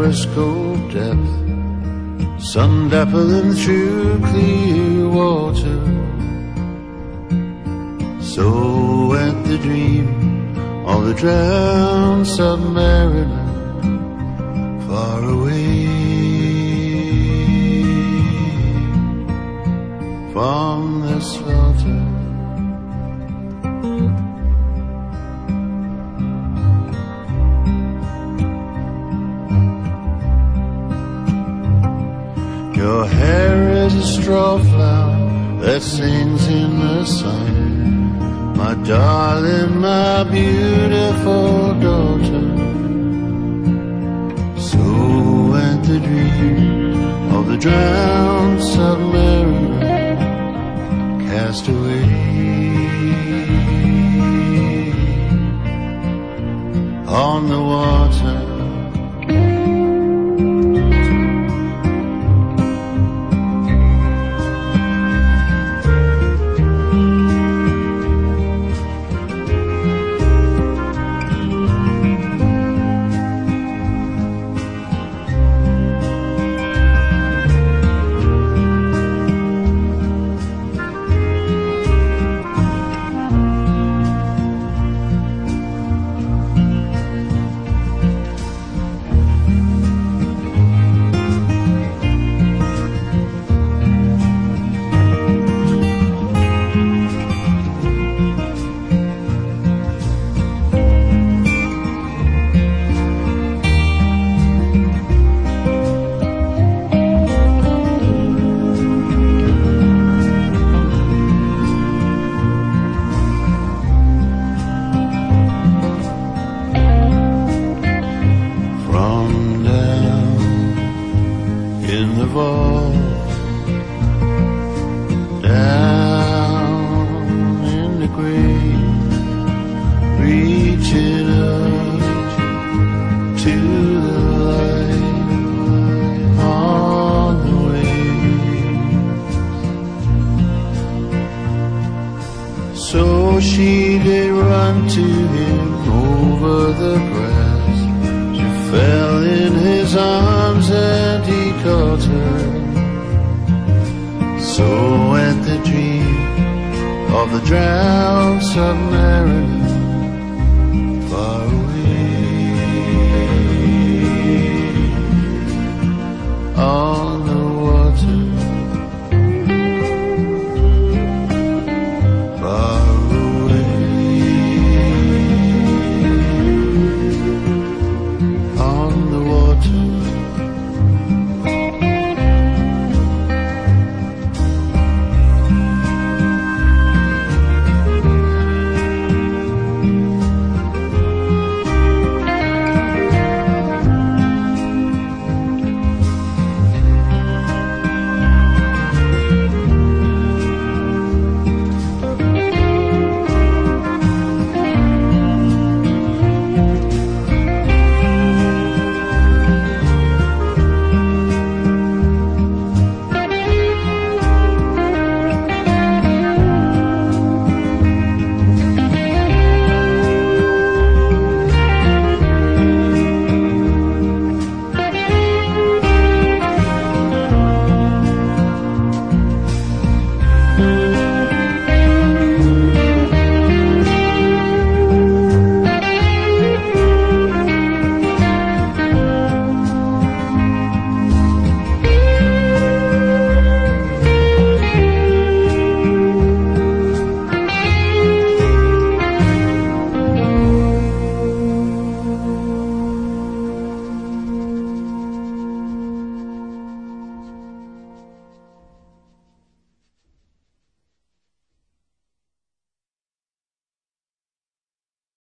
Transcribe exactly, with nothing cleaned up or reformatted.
periscope depth, sun dappling through clear water. So went the dream of the drowned submariner, far away from the slaughter. Your hair is a straw flower that sings in the sun, my darling, my beautiful daughter. So went the dream of the drowned submariner, cast away on the water. In the vault, down in the grave, reaching up to the light on the waves. So she did run to him over the grass. She fell in his arms and he caught her. So went the dream of the drowned submariner,